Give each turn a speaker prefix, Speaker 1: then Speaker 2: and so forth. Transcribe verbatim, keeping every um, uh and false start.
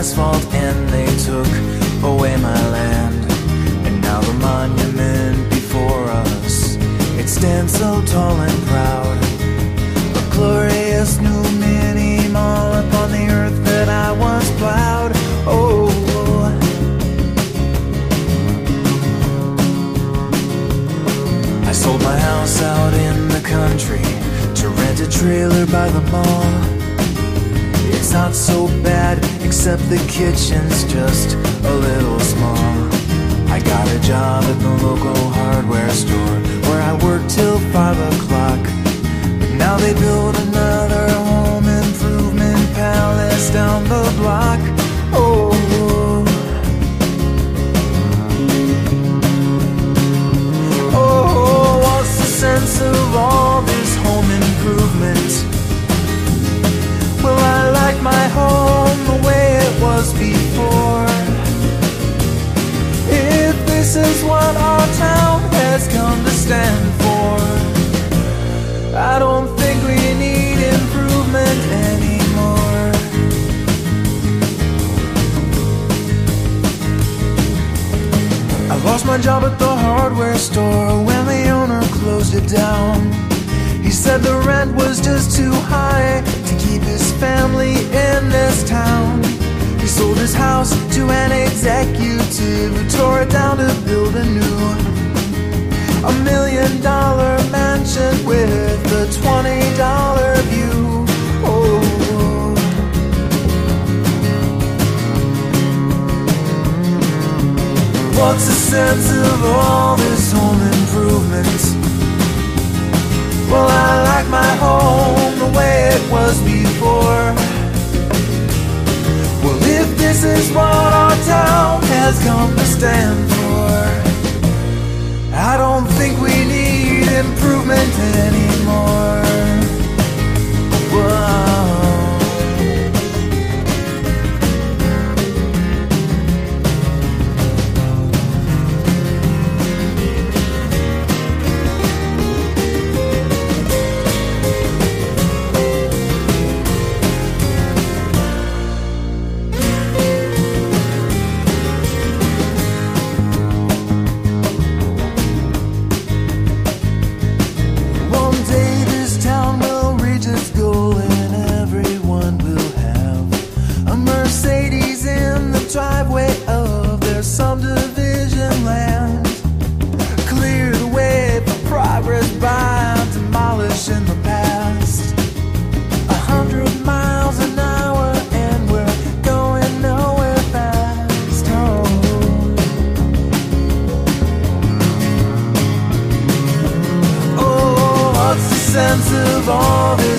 Speaker 1: asphalt and they took away my land. And now the monument before us, it stands so tall and proud, a glorious new mini mall upon the earth that I once plowed. Oh, I sold my house out in the country to rent a trailer by the mall. It's not so bad, except the kitchen's just a little small. I got a job at the local hardware store where I work till five o'clock. But now they build another home improvement palace down the block. Oh, oh, what's the sense of all this home improvement? Well, I like my home the way it was before. If this is what our town has come to stand for, I don't think we need improvement anymore. I lost my job at the hardware store when the owner closed it down. He said the rent was just too high to keep his family in this town. He sold his house to an executive who tore it down to build a new, a million dollar mansion with a twenty dollar view. Oh, what's the sense of all this home improvement? Well, I like my home the way it was before. Well, if this is what our town has come to stand for, I don't think we need improvement anymore. Whoa. Subdivision land, clear the way for progress by demolishing the past. A hundred miles an hour and we're going nowhere fast. Oh, oh, what's the sense of all this